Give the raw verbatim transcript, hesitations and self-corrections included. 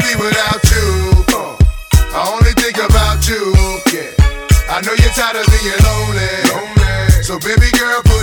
be without you. Uh, I only think about you. Yeah. I know you're tired of being lonely. lonely. So baby girl, put